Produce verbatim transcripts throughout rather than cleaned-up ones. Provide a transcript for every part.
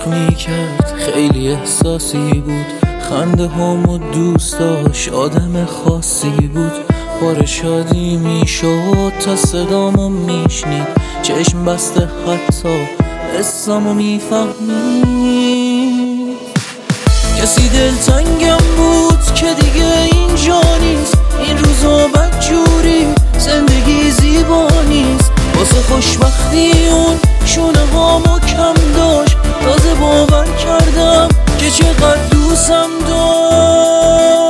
فرق میکرد، خیلی احساسی بود، خنده هامو دوست داشت، آدم خاصی بود. بار شادی میشد تا صدامو میشنید، چشم بسته حتی اسمو میفهمید. کسی دلتنگم بود که دیگه اینجا نیست، این روزا بدجوری زندگی زیبا نیست. واسه خوشبختی اون شونه هامو کم داشت، تازه باور کردم که چقدر دوستم داشت.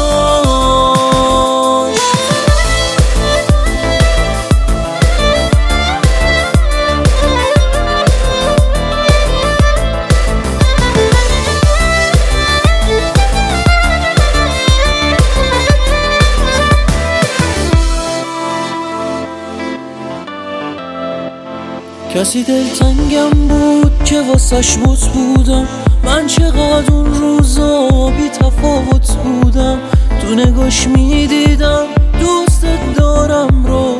کسی دلتنگم بود که واسش بوت بودم، من چقدر اون روزا بی تفاوت بودم. تو نگاش میدیدم دوستت دارم رو،